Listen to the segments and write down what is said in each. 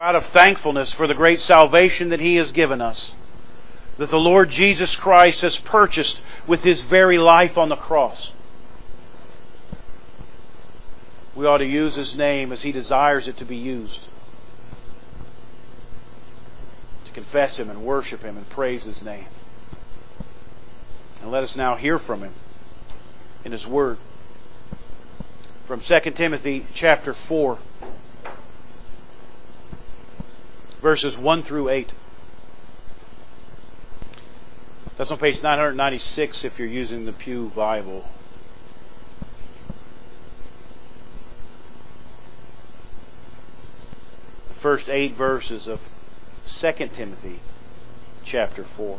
out of thankfulness for the great salvation that He has given us, that the Lord Jesus Christ has purchased with His very life on the cross. We ought to use His name as He desires it to be used. To confess Him and worship Him and praise His name. And let us now hear from Him in His Word. From 2 Timothy chapter 4, verses 1 through 8. That's on page 996 if you're using the Pew Bible. The first 8 verses of 2 Timothy chapter 4.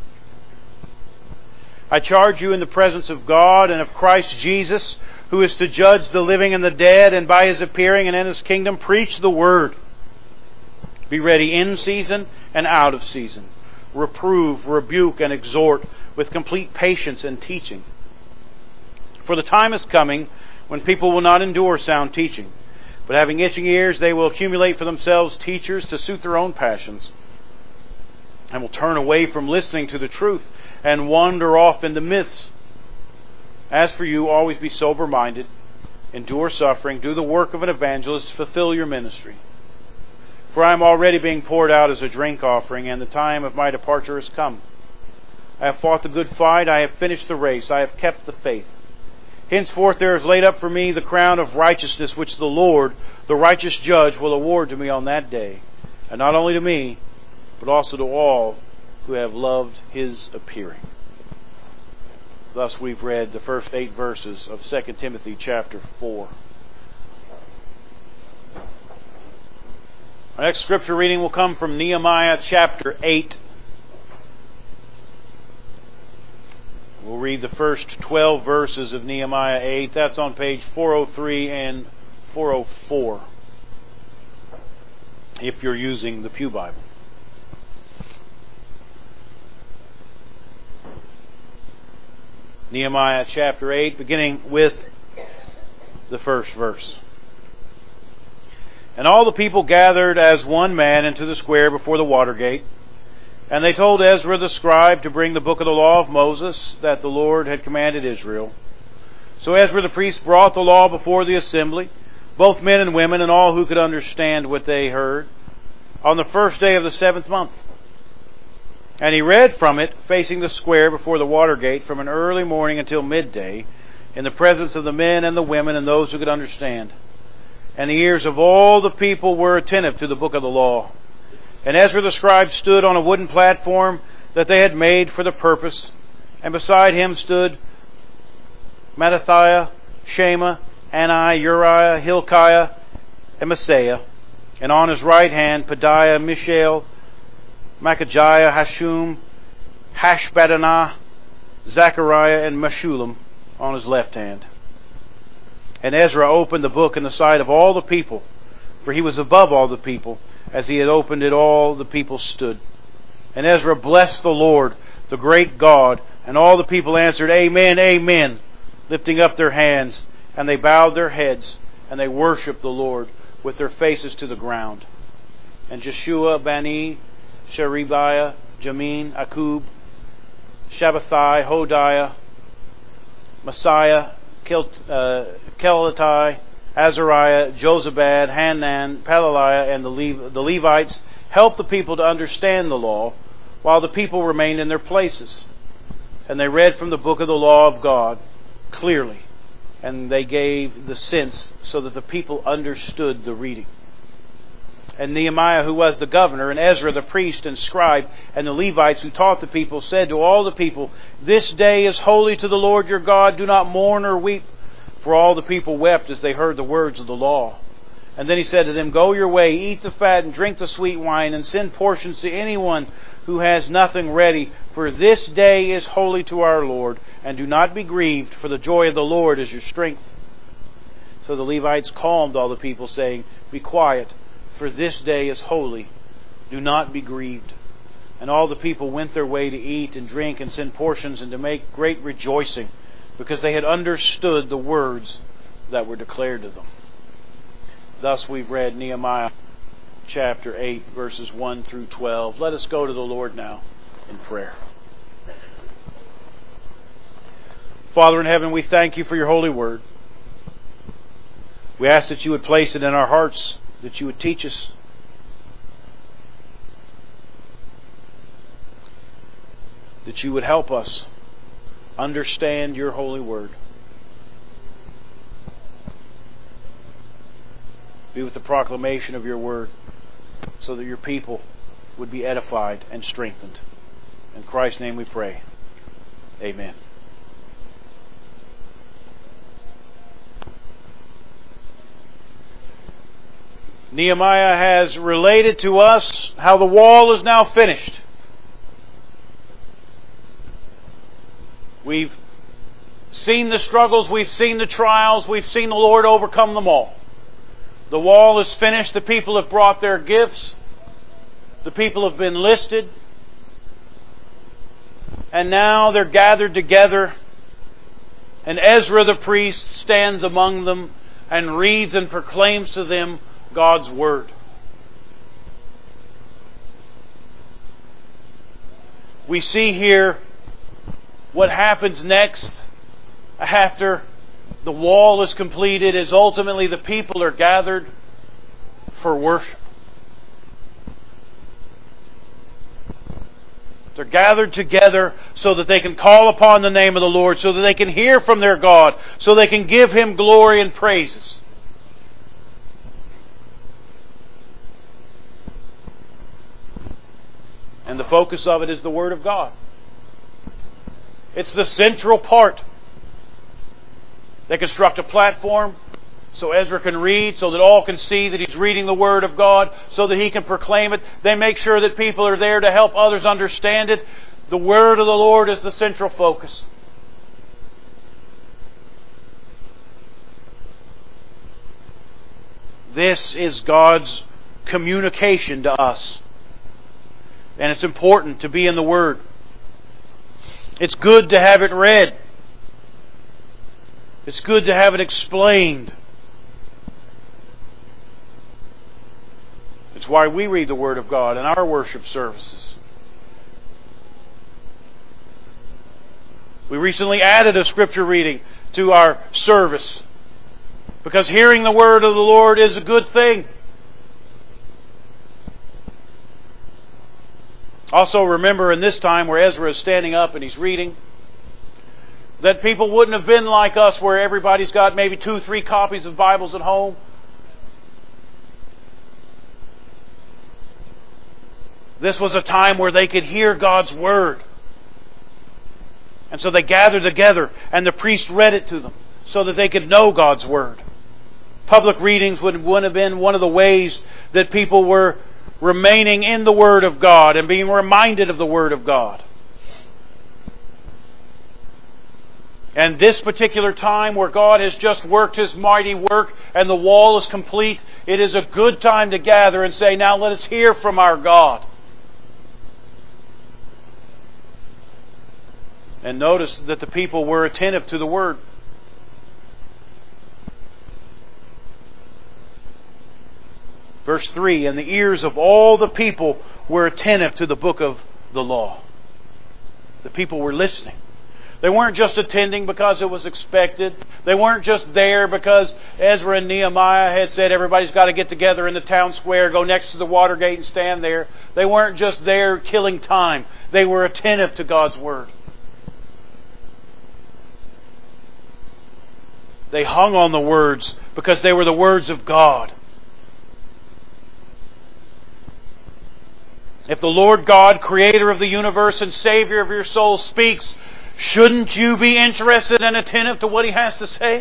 I charge you in the presence of God and of Christ Jesus, who is to judge the living and the dead, and by His appearing and in His kingdom, preach the Word. Be ready in season and out of season. Reprove, rebuke, and exhort with complete patience and teaching. For the time is coming when people will not endure sound teaching, but having itching ears, they will accumulate for themselves teachers to suit their own passions, and will turn away from listening to the truth and wander off into myths. As for you, always be sober-minded, endure suffering, do the work of an evangelist, fulfill your ministry. For I am already being poured out as a drink offering, and the time of my departure has come. I have fought the good fight, I have finished the race, I have kept the faith. Henceforth there is laid up for me the crown of righteousness, which the Lord, the righteous judge, will award to me on that day, and not only to me, but also to all who have loved His appearing. Thus we've read the first 8 verses of 2 Timothy chapter 4. Our next scripture reading will come from Nehemiah chapter 8. We'll read the first 12 verses of Nehemiah 8. That's on page 403 and 404, if you're using the Pew Bible. Nehemiah chapter 8, beginning with the first verse. And all the people gathered as one man into the square before the water gate. And they told Ezra the scribe to bring the book of the law of Moses that the Lord had commanded Israel. So Ezra the priest brought the law before the assembly, both men and women, and all who could understand what they heard, on the first day of the 7th month. And he read from it, facing the square before the water gate, from an early morning until midday, in the presence of the men and the women and those who could understand. And the ears of all the people were attentive to the book of the law. And Ezra the scribe stood on a wooden platform that they had made for the purpose, and beside him stood Mattithiah, Shema, Anai, Uriah, Hilkiah, and Maaseiah, and on his right hand Pedaiah, Mishael, Machajah, Hashum, Hashbaddanah, Zechariah, and Meshullam on his left hand. And Ezra opened the book in the sight of all the people, for he was above all the people. As he had opened it, all the people stood. And Ezra blessed the Lord, the great God, and all the people answered, Amen, Amen, lifting up their hands. And they bowed their heads, and they worshipped the Lord with their faces to the ground. And Jeshua, Bani, Sherebiah, Jamin, Akub, Shabbathai, Hodiah, Messiah, Kelatai, Azariah, Jozabad, Hanan, Pelaliah, and the Levites helped the people to understand the law, while the people remained in their places. And they read from the book of the law of God clearly, and they gave the sense so that the people understood the reading. And Nehemiah, who was the governor, and Ezra the priest and scribe, and the Levites who taught the people, said to all the people, This day is holy to the Lord your God. Do not mourn or weep. For all the people wept as they heard the words of the law. And then he said to them, Go your way, eat the fat and drink the sweet wine, and send portions to anyone who has nothing ready. For this day is holy to our Lord. And do not be grieved, for the joy of the Lord is your strength. So the Levites calmed all the people, saying, Be quiet, for this day is holy. Do not be grieved. And all the people went their way to eat and drink and send portions and to make great rejoicing, because they had understood the words that were declared to them. Thus we've read Nehemiah chapter 8, verses 1 through 12. Let us go to the Lord now in prayer. Father in heaven, we thank you for your holy word. We ask that you would place it in our hearts, that you would teach us. That you would help us understand your holy word. Be with the proclamation of your word so that your people would be edified and strengthened. In Christ's name we pray. Amen. Nehemiah has related to us how the wall is now finished. We've seen the struggles, we've seen the trials, we've seen the Lord overcome them all. The wall is finished. The people have brought their gifts. The people have been listed. And now they're gathered together. And Ezra the priest stands among them and reads and proclaims to them God's Word. We see here what happens next after the wall is completed is ultimately the people are gathered for worship. They're gathered together so that they can call upon the name of the Lord, so that they can hear from their God, so they can give Him glory and praises. And the focus of it is the Word of God. It's the central part. They construct a platform so Ezra can read, so that all can see that he's reading the Word of God, so that he can proclaim it. They make sure that people are there to help others understand it. The Word of the Lord is the central focus. This is God's communication to us. And it's important to be in the Word. It's good to have it read. It's good to have it explained. It's why we read the Word of God in our worship services. We recently added a scripture reading to our service because hearing the Word of the Lord is a good thing. Also remember in this time where Ezra is standing up and he's reading, that people wouldn't have been like us where everybody's got maybe 2-3 copies of Bibles at home. This was a time where they could hear God's Word. And so they gathered together and the priest read it to them so that they could know God's Word. Public readings would have been one of the ways that people were remaining in the Word of God and being reminded of the Word of God. And this particular time where God has just worked His mighty work and the wall is complete, it is a good time to gather and say, now let us hear from our God. And notice that the people were attentive to the Word. Verse 3, and the ears of all the people were attentive to the book of the law. The people were listening. They weren't just attending because it was expected. They weren't just there because Ezra and Nehemiah had said everybody's got to get together in the town square, go next to the Watergate and stand there. They weren't just there killing time. They were attentive to God's Word. They hung on the words because they were the words of God. If the Lord God, Creator of the universe and Savior of your soul, speaks, shouldn't you be interested and attentive to what He has to say?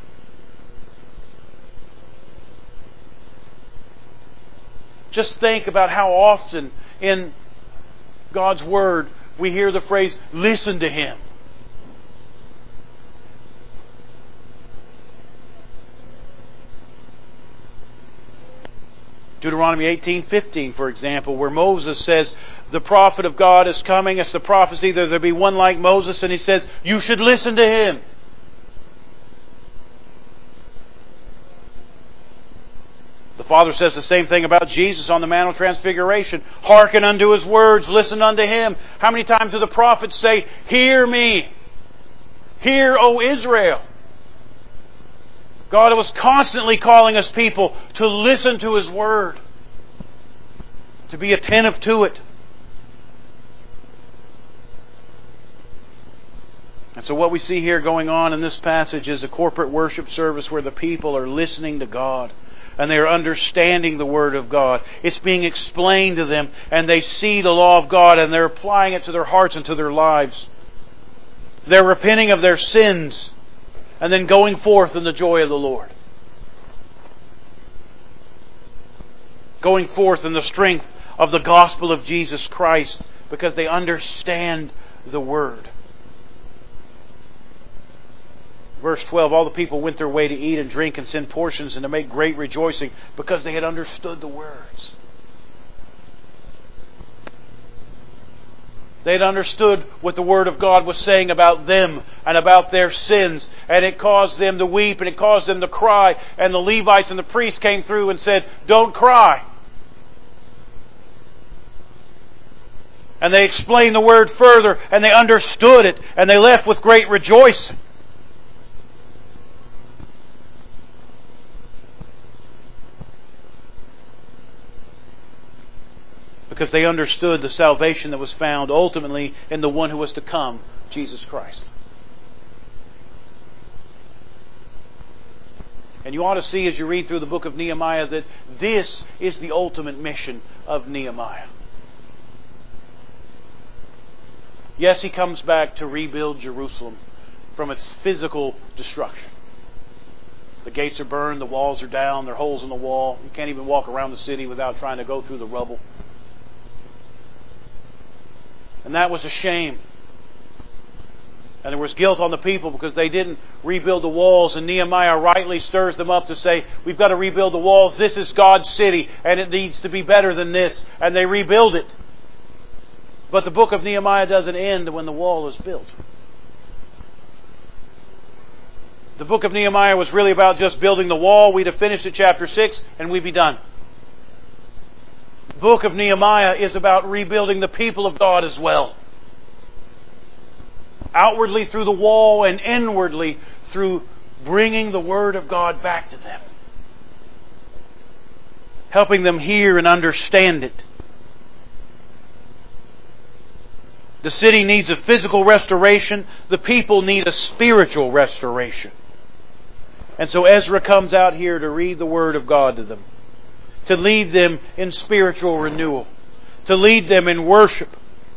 Just think about how often in God's Word we hear the phrase, listen to Him. Deuteronomy 18:15, for example, where Moses says, the prophet of God is coming. It's the prophecy that there be one like Moses, and he says, you should listen to him. The Father says the same thing about Jesus on the Mount of Transfiguration. Hearken unto His words, listen unto Him. How many times do the prophets say, Hear me! Hear, O Israel! God was constantly calling His people to listen to His Word, to be attentive to it. And so what we see here going on in this passage is a corporate worship service where the people are listening to God and they are understanding the Word of God. It's being explained to them and they see the law of God and they're applying it to their hearts and to their lives. They're repenting of their sins and then going forth in the joy of the Lord. Going forth in the strength of the gospel of Jesus Christ because they understand the Word. Verse 12, all the people went their way to eat and drink and send portions and to make great rejoicing because they had understood the words. They had understood what the Word of God was saying about them and about their sins. And it caused them to weep and it caused them to cry. And the Levites and the priests came through and said, Don't cry. And they explained the Word further and they understood it and they left with great rejoicing. Because they understood the salvation that was found ultimately in the one who was to come, Jesus Christ. And you ought to see as you read through the book of Nehemiah that this is the ultimate mission of Nehemiah. Yes, he comes back to rebuild Jerusalem from its physical destruction. The gates are burned, the walls are down, there are holes in the wall. You can't even walk around the city without trying to go through the rubble. And that was a shame. And there was guilt on the people because they didn't rebuild the walls. And Nehemiah rightly stirs them up to say, we've got to rebuild the walls. This is God's city and it needs to be better than this. And they rebuild it. But the book of Nehemiah doesn't end when the wall is built. The book of Nehemiah was really about just building the wall. We'd have finished at chapter 6 and we'd be done. The book of Nehemiah is about rebuilding the people of God as well. Outwardly through the wall and inwardly through bringing the Word of God back to them. Helping them hear and understand it. The city needs a physical restoration. The people need a spiritual restoration. And so Ezra comes out here to read the Word of God to them. To lead them in spiritual renewal. To lead them in worship.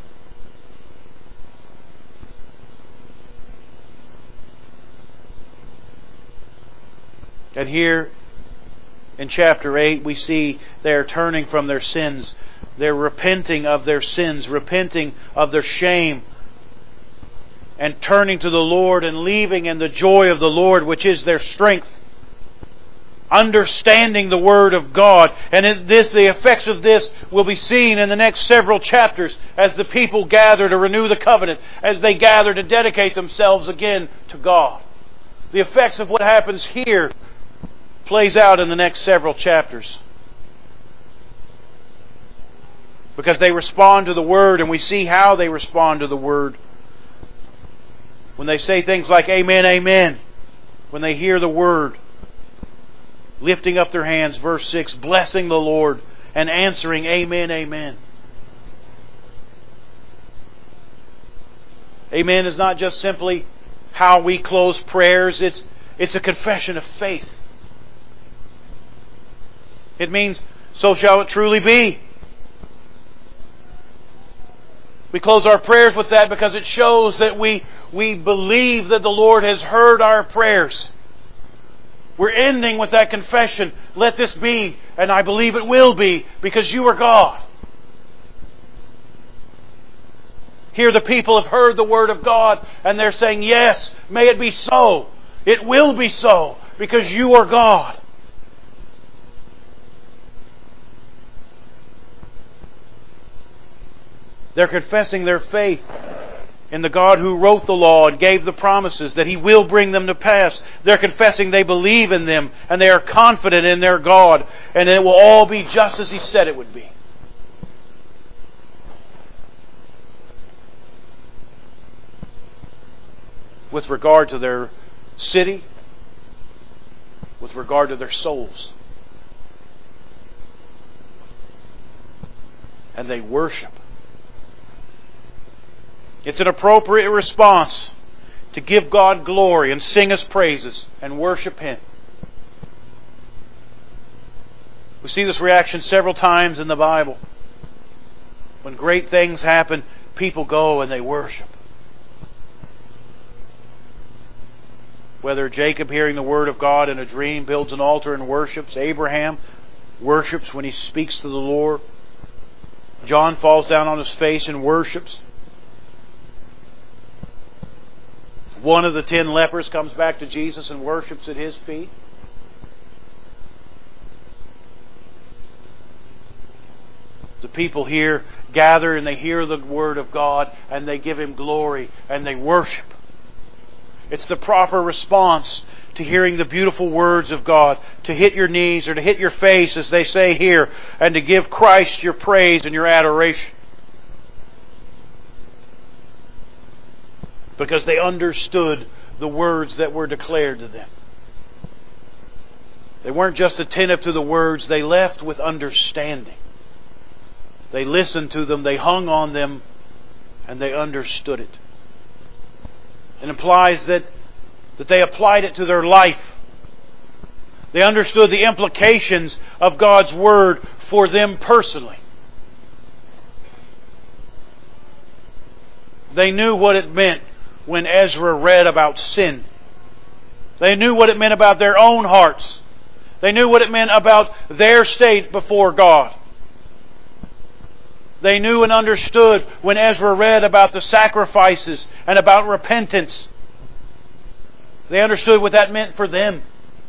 And here in chapter 8 we see they're turning from their sins. They're repenting of their sins, repenting of their shame, and turning to the Lord and leaving in the joy of the Lord, which is their strength. Understanding the Word of God. And the effects of this will be seen in the next several chapters as the people gather to renew the covenant, as they gather to dedicate themselves again to God. The effects of what happens here plays out in the next several chapters. Because they respond to the Word, and we see how they respond to the Word. When they say things like, Amen, Amen. When they hear the Word. Lifting up their hands, verse 6, blessing the Lord and answering, Amen, Amen. Amen is not just simply how we close prayers. It's a confession of faith. It means, so shall it truly be. We close our prayers with that because it shows that we believe that the Lord has heard our prayers. We're ending with that confession. Let this be, and I believe it will be, because you are God. Here the people have heard the Word of God, and they're saying, yes, may it be so. It will be so, because you are God. They're confessing their faith in the God who wrote the law and gave the promises, that He will bring them to pass. They're confessing they believe in them, and they are confident in their God, and it will all be just as He said it would be. With regard to their city, with regard to their souls. And they worship. It's an appropriate response to give God glory and sing His praises and worship Him. We see this reaction several times in the Bible. When great things happen, people go and they worship. Whether Jacob, hearing the word of God in a dream, builds an altar and worships. Abraham worships when he speaks to the Lord. John falls down on his face and worships. One of the 10 lepers comes back to Jesus and worships at His feet. The people here gather and they hear the Word of God and they give Him glory and they worship. It's the proper response to hearing the beautiful words of God, to hit your knees or to hit your face, as they say here, and to give Christ your praise and your adoration. Because they understood the words that were declared to them. They weren't just attentive to the words, they left with understanding. They listened to them, they hung on them, and they understood it. It implies that they applied it to their life. They understood the implications of God's Word for them personally. They knew what it meant when Ezra read about sin. They knew what it meant about their own hearts. They knew what it meant about their state before God. They knew and understood when Ezra read about the sacrifices and about repentance. They understood what that meant for them.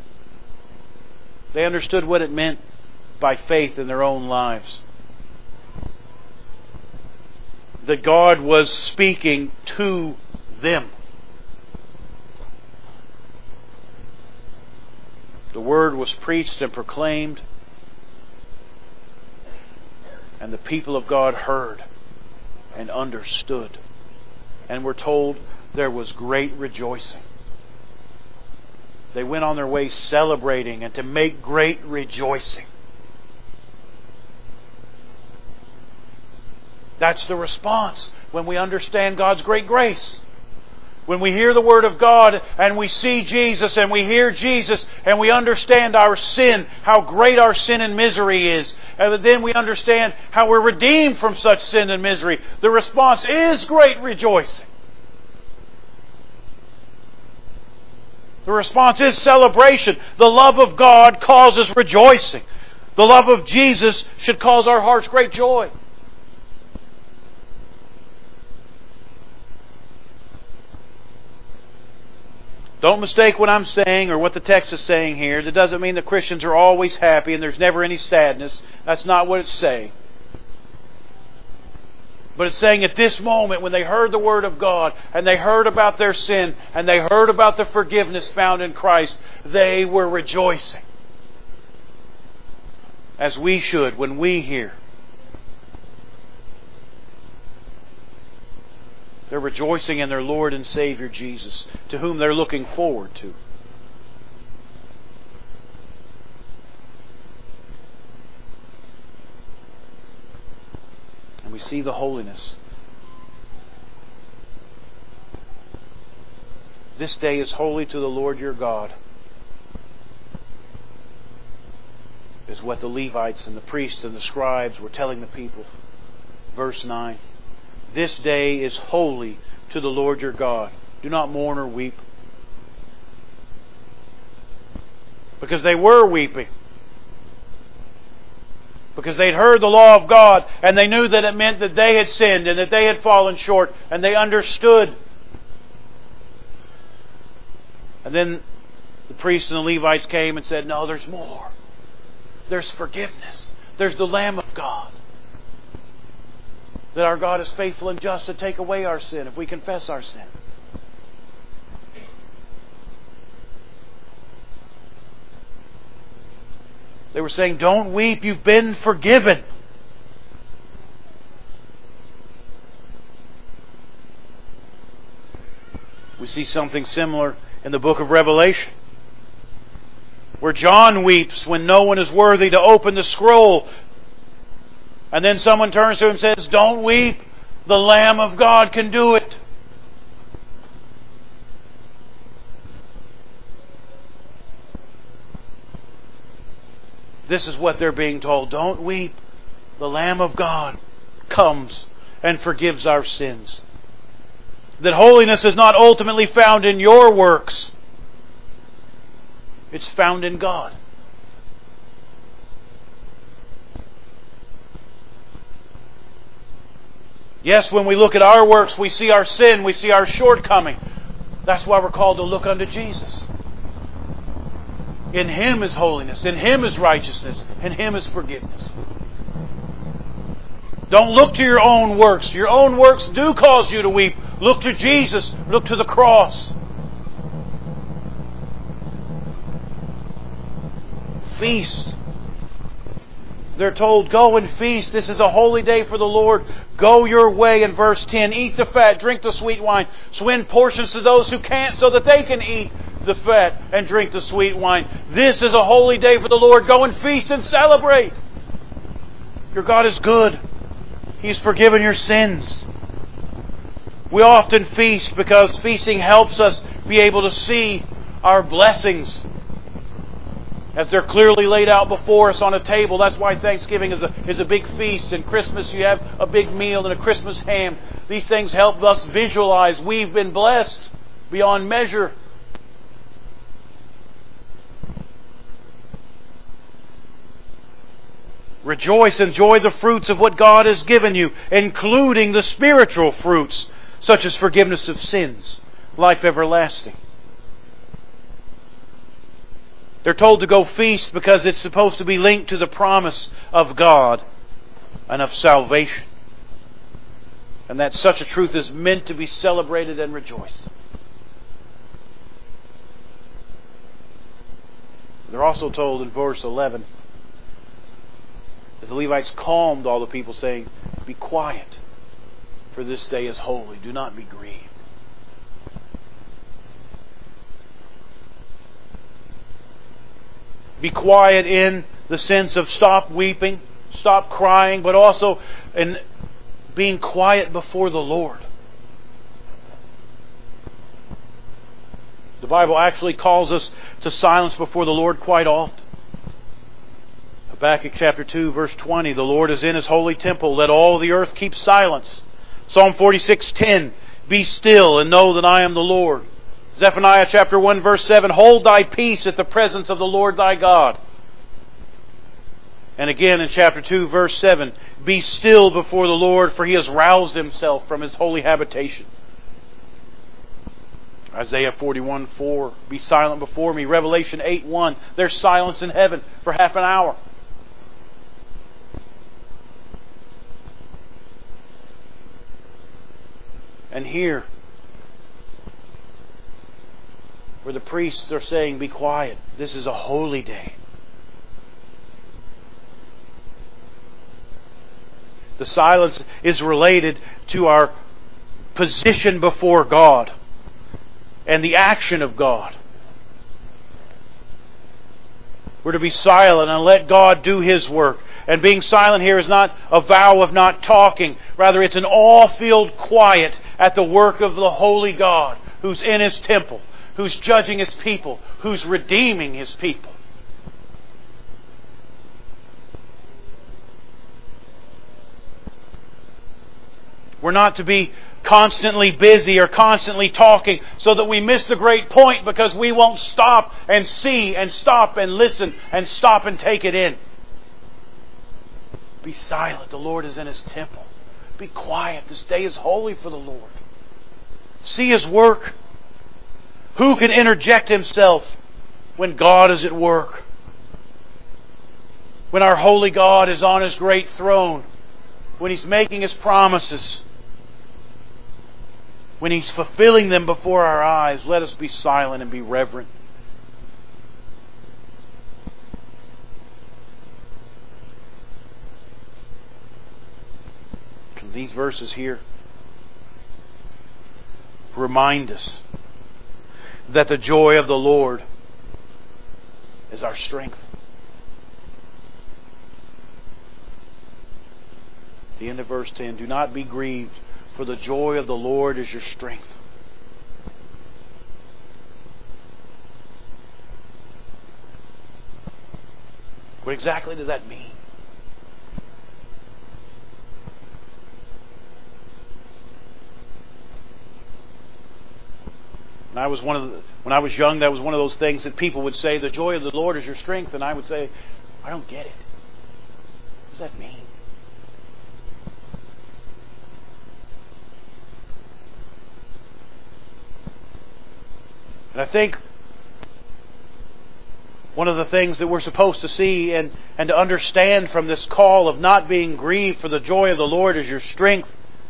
They understood what it meant by faith in their own lives. That God was speaking to them. The Word was preached and proclaimed, and the people of God heard and understood. And we're told there was great rejoicing. They went on their way celebrating and to make great rejoicing. That's the response when we understand God's great grace. When we hear the Word of God and we see Jesus and we hear Jesus and we understand our sin, how great our sin and misery is, and then we understand how we're redeemed from such sin and misery, the response is great rejoicing. The response is celebration. The love of God causes rejoicing. The love of Jesus should cause our hearts great joy. Don't mistake what I'm saying or what the text is saying here. That doesn't mean that Christians are always happy and there's never any sadness. That's not what it's saying. But it's saying at this moment when they heard the Word of God and they heard about their sin and they heard about the forgiveness found in Christ, they were rejoicing. As we should when we hear. They're rejoicing in their Lord and Savior Jesus, to whom they're looking forward to. And we see the holiness. This day is holy to the Lord your God, is what the Levites and the priests and the scribes were telling the people. Verse 9. This day is holy to the Lord your God. Do not mourn or weep. Because they were weeping. Because they'd heard the law of God and they knew that it meant that they had sinned and that they had fallen short, and they understood. And then the priests and the Levites came and said, no, there's more. There's forgiveness. There's the Lamb of God. that our God is faithful and just to take away our sin if we confess our sin. They were saying, don't weep, you've been forgiven. We see something similar in the book of Revelation, where John weeps when no one is worthy to open the scroll. And then someone turns to him and says, don't weep, the Lamb of God can do it. This is what they're being told. Don't weep. The Lamb of God comes and forgives our sins. That holiness is not ultimately found in your works. It's found in God. Yes, when we look at our works, we see our sin, we see our shortcoming. That's why we're called to look unto Jesus. In Him is holiness. In Him is righteousness. In Him is forgiveness. Don't look to your own works. Your own works do cause you to weep. Look to Jesus. Look to the cross. Feast. They're told, go and feast. This is a holy day for the Lord. Go your way in verse 10. Eat the fat, drink the sweet wine. Swing portions to those who can't so that they can eat the fat and drink the sweet wine. This is a holy day for the Lord. Go and feast and celebrate. Your God is good. He's forgiven your sins. We often feast because feasting helps us be able to see our blessings as they're clearly laid out before us on a table. That's why Thanksgiving is a big feast. And Christmas you have a big meal and a Christmas ham. These things help us visualize we've been blessed beyond measure. Rejoice, enjoy the fruits of what God has given you, including the spiritual fruits, such as forgiveness of sins, life everlasting. They're told to go feast because it's supposed to be linked to the promise of God and of salvation. And that such a truth is meant to be celebrated and rejoiced. They're also told in verse 11, as the Levites calmed all the people, saying, be quiet, for this day is holy. Do not be grieved. Be quiet in the sense of stop weeping, stop crying, but also in being quiet before the Lord. The Bible actually calls us to silence before the Lord quite often. Habakkuk chapter 2, verse 20, the Lord is in His holy temple. Let all the earth keep silence. Psalm 46:10, be still and know that I am the Lord. Zephaniah chapter 1, verse 7, hold thy peace at the presence of the Lord thy God. And again in chapter 2, verse 7, be still before the Lord, for He has roused Himself from His holy habitation. Isaiah 41:4, be silent before me. Revelation 8:1, there's silence in heaven for half an hour. And here, where the priests are saying, be quiet, this is a holy day. The silence is related to our position before God and the action of God. We're to be silent and let God do His work. And being silent here is not a vow of not talking. Rather, it's an awe-filled quiet at the work of the holy God who's in His temple, who's judging His people, who's redeeming His people. We're not to be constantly busy or constantly talking so that we miss the great point because we won't stop and see and stop and listen and stop and take it in. Be silent. The Lord is in His temple. Be quiet. This day is holy for the Lord. See His work. Who can interject himself when God is at work? When our holy God is on His great throne, when He's making His promises, when He's fulfilling them before our eyes, let us be silent and be reverent. Because these verses here remind us that the joy of the Lord is our strength. At the end of verse 10, do not be grieved, for the joy of the Lord is your strength. What exactly does that mean? When I was young, that was one of those things that people would say, the joy of the Lord is your strength, and I would say, I don't get it. What does that mean? And I think one of the things that we're supposed to see and to understand from this call of not being grieved, for the joy of the Lord is your strength,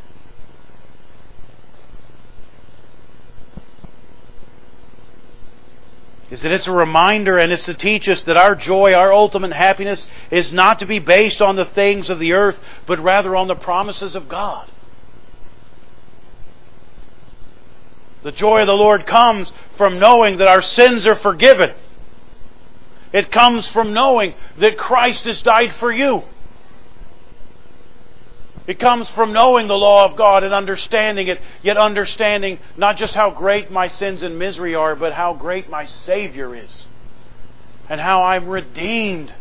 is that it's a reminder and it's to teach us that our joy, our ultimate happiness, is not to be based on the things of the earth, but rather on the promises of God. The joy of the Lord comes from knowing that our sins are forgiven. It comes from knowing that Christ has died for you. It comes from knowing the law of God and understanding it, yet understanding not just how great my sins and misery are, but how great my Savior is, and how I'm redeemed.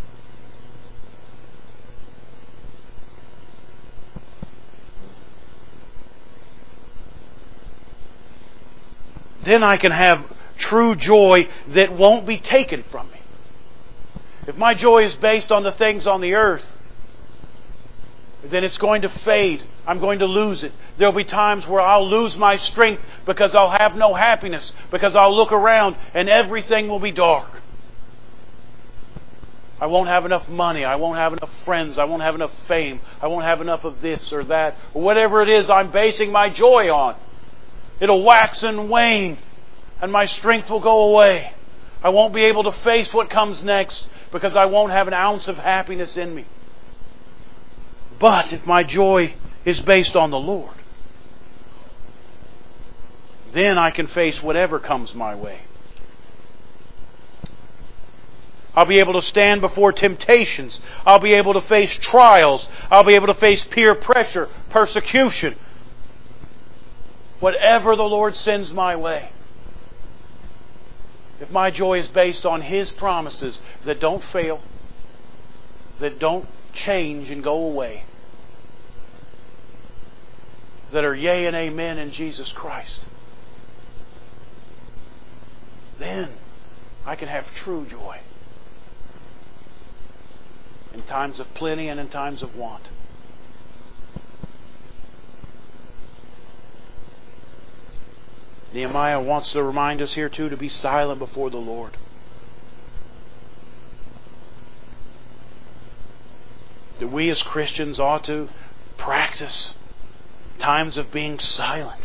Then I can have true joy that won't be taken from me. If my joy is based on the things on the earth, then it's going to fade. I'm going to lose it. There'll be times where I'll lose my strength because I'll have no happiness, because I'll look around and everything will be dark. I won't have enough money. I won't have enough friends. I won't have enough fame. I won't have enough of this or that, or whatever it is I'm basing my joy on. It'll wax and wane, and my strength will go away. I won't be able to face what comes next because I won't have an ounce of happiness in me. But if my joy is based on the Lord, then I can face whatever comes my way. I'll be able to stand before temptations. I'll be able to face trials. I'll be able to face peer pressure, persecution. Whatever the Lord sends my way. If my joy is based on His promises that don't fail, that don't change and go away, that are yea and amen in Jesus Christ, then I can have true joy in times of plenty and in times of want. Nehemiah wants to remind us here too to be silent before the Lord. That we as Christians ought to practice times of being silent.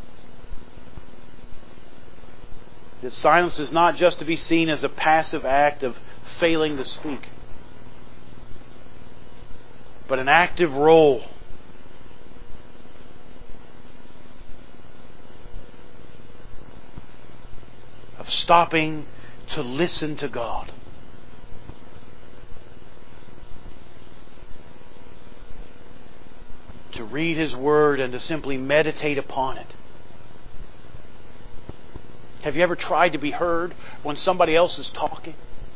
That silence is not just to be seen as a passive act of failing to speak, but an active role of stopping to listen to God. To read His Word and to simply meditate upon it. Have you ever tried to be heard when somebody else is talking?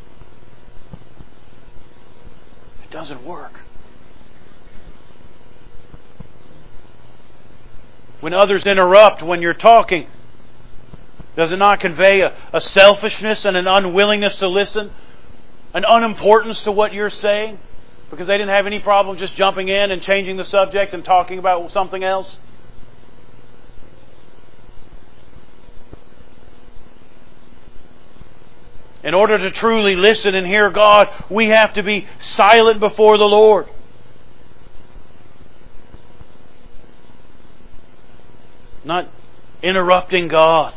It doesn't work. When others interrupt when you're talking, does it not convey a selfishness and an unwillingness to listen? An unimportance to what you're saying? Because they didn't have any problem just jumping in and changing the subject and talking about something else? In order to truly listen and hear God, we have to be silent before the Lord. not interrupting God,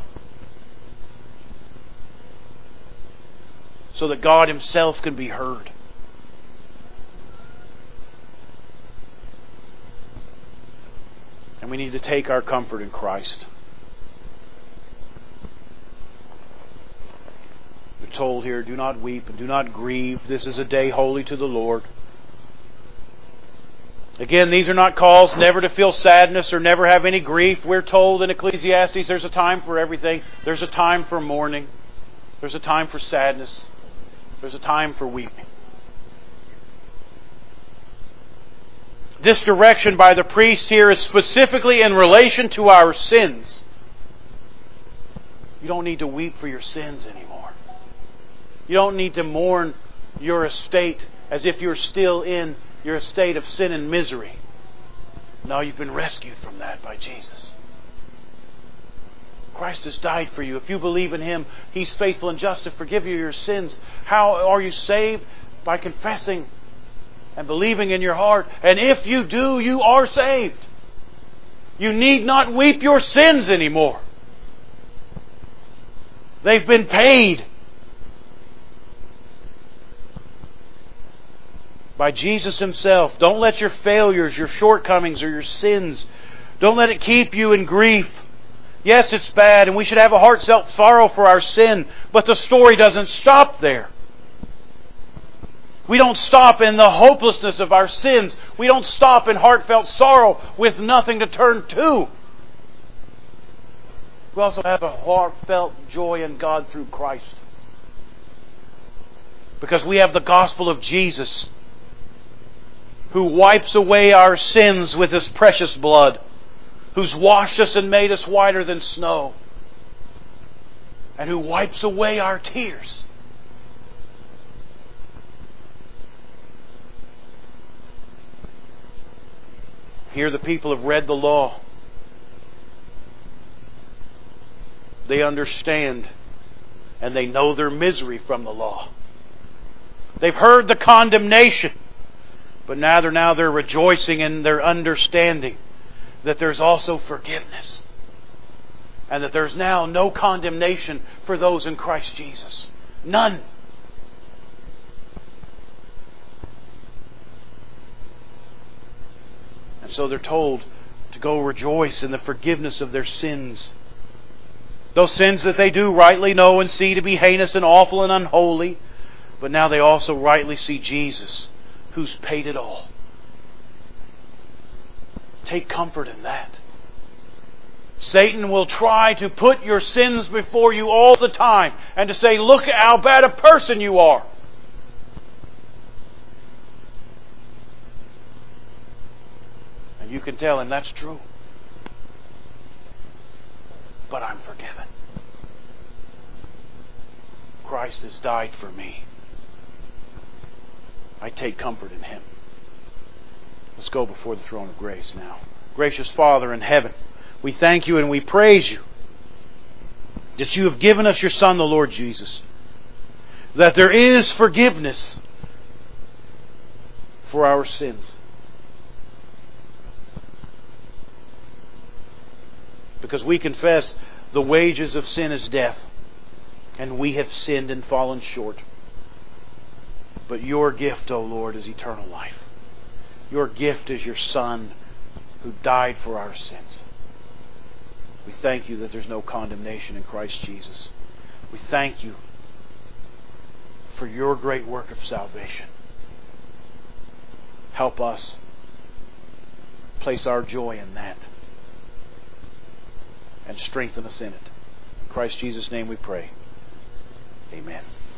so that God Himself can be heard. And we need to take our comfort in Christ. We're told here, do not weep and do not grieve. This is a day holy to the Lord. Again, these are not calls never to feel sadness or never have any grief. We're told in Ecclesiastes there's a time for everything. There's a time for mourning. There's a time for sadness. There's a time for weeping. This direction by the priest here is specifically in relation to our sins. You don't need to weep for your sins anymore. You don't need to mourn your estate as if you're still in your estate of sin and misery. No, you've been rescued from that by Jesus. Christ has died for you. If you believe in Him, He's faithful and just to forgive you your sins. How are you saved? By confessing and believing in your heart. And if you do, you are saved. You need not weep your sins anymore. They've been paid by Jesus Himself. Don't let your failures, your shortcomings, or your sins, don't let it keep you in grief. Yes, it's bad, and we should have a heartfelt sorrow for our sin, but the story doesn't stop there. We don't stop in the hopelessness of our sins. We don't stop in heartfelt sorrow with nothing to turn to. We also have a heartfelt joy in God through Christ. Because we have the gospel of Jesus, who wipes away our sins with His precious blood, who's washed us and made us whiter than snow, and who wipes away our tears. Here the people have read the law. They understand and they know their misery from the law. They've heard the condemnation, but now they're rejoicing in their understanding that there's also forgiveness and that there's now no condemnation for those in Christ Jesus. None. And so they're told to go rejoice in the forgiveness of their sins. Those sins that they do rightly know and see to be heinous and awful and unholy. But now they also rightly see Jesus, who's paid it all. Take comfort in that. Satan will try to put your sins before you all the time and to say, look at how bad a person you are. And you can tell him that's true. But I'm forgiven. Christ has died for me. I take comfort in Him. Let's go before the throne of grace now. Gracious Father in heaven, we thank You and we praise You that You have given us Your Son, the Lord Jesus. That there is forgiveness for our sins. Because we confess the wages of sin is death, and we have sinned and fallen short. But Your gift, O Lord, is eternal life. Your gift is Your Son who died for our sins. We thank You that there's no condemnation in Christ Jesus. We thank You for Your great work of salvation. Help us place our joy in that and strengthen us in it. In Christ Jesus' name we pray. Amen.